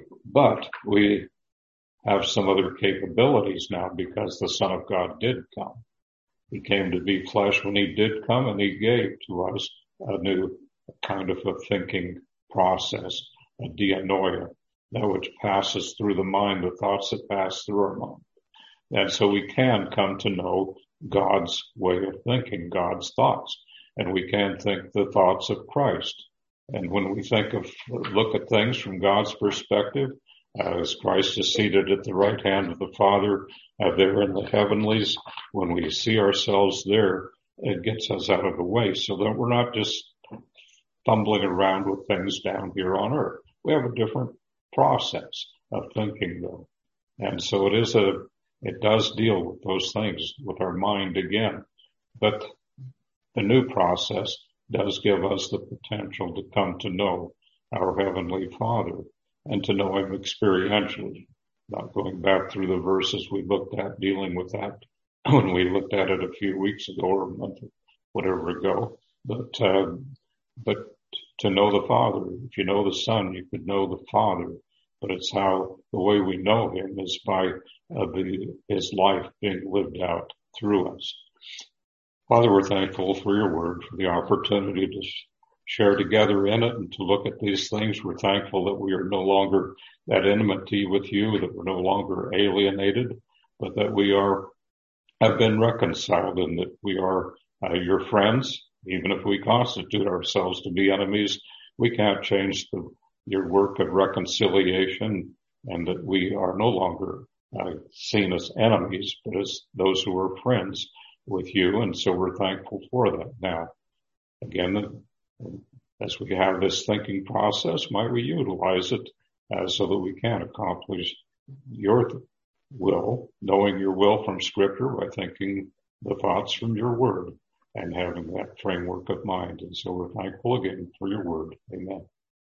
But we have some other capabilities now because the Son of God did come. He came to be flesh when he did come, and he gave to us a new kind of a thinking process, a dianoia, that which passes through the mind, the thoughts that pass through our mind. And so we can come to know God's way of thinking, God's thoughts, and we can think the thoughts of Christ. And when we think of, look at things from God's perspective, uh, as Christ is seated at the right hand of the Father, uh, there in the heavenlies, when we see ourselves there, it gets us out of the way so that we're not just fumbling around with things down here on earth. We have a different process of thinking though. And so it is a, it does deal with those things with our mind again. But the new process does give us the potential to come to know our Heavenly Father and to know him experientially. Not going back through the verses we looked at, dealing with that when we looked at it a few weeks ago or a month, whatever ago. But, uh, but to know the Father, if you know the Son, you could know the Father. But it's how the way we know him is by uh, the, his life being lived out through us. Father, we're thankful for your word, for the opportunity to share together in it and to look at these things. We're thankful that we are no longer at enmity with you, that we're no longer alienated, but that we are, have been reconciled and that we are uh, your friends. Even if we constitute ourselves to be enemies, we can't change the, your work of reconciliation, and that we are no longer uh, seen as enemies, but as those who are friends with you. And so we're thankful for that. Now, again, as we have this thinking process, might we utilize it uh, so that we can accomplish your will, knowing your will from Scripture by thinking the thoughts from your word and having that framework of mind. And so we're thankful again for your word. Amen.